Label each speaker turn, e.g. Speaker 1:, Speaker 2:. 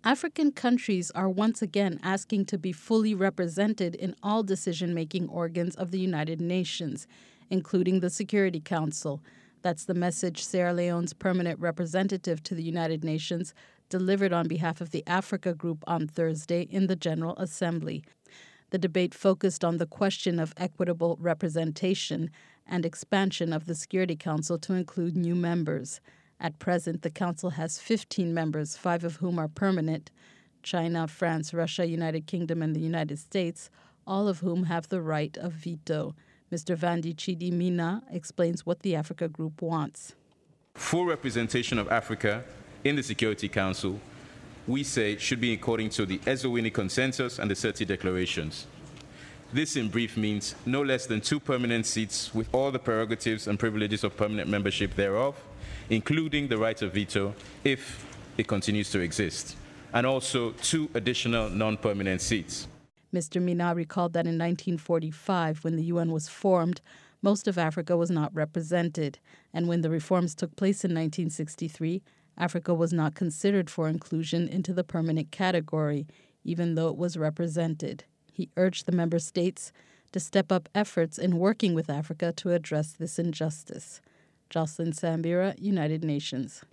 Speaker 1: African countries are once again asking to be fully represented in all decision-making organs of the United Nations, including the Security Council. That's the message Sierra Leone's permanent representative to the United Nations delivered on behalf of the Africa Group on Thursday in the General Assembly. The debate focused on the question of equitable representation and expansion of the Security Council to include new members. At present, the Council has 15 members, 5 of whom are permanent: China, France, Russia, United Kingdom, and the United States, all of whom have the right of veto. Mr. Vandi Chidi Mina explains what the Africa Group wants.
Speaker 2: Full representation of Africa in the Security Council, we say, should be according to the Ezewini Consensus and the 30 Declarations. This, in brief, means no less than 2 permanent seats with all the prerogatives and privileges of permanent membership thereof, including the right of veto if it continues to exist, and also 2 additional non-permanent seats.
Speaker 1: Mr. Mina recalled that in 1945, when the UN was formed, most of Africa was not represented, and when the reforms took place in 1963, Africa was not considered for inclusion into the permanent category, even though it was represented. He urged the member states to step up efforts in working with Africa to address this injustice. Jocelyn Sambira, United Nations.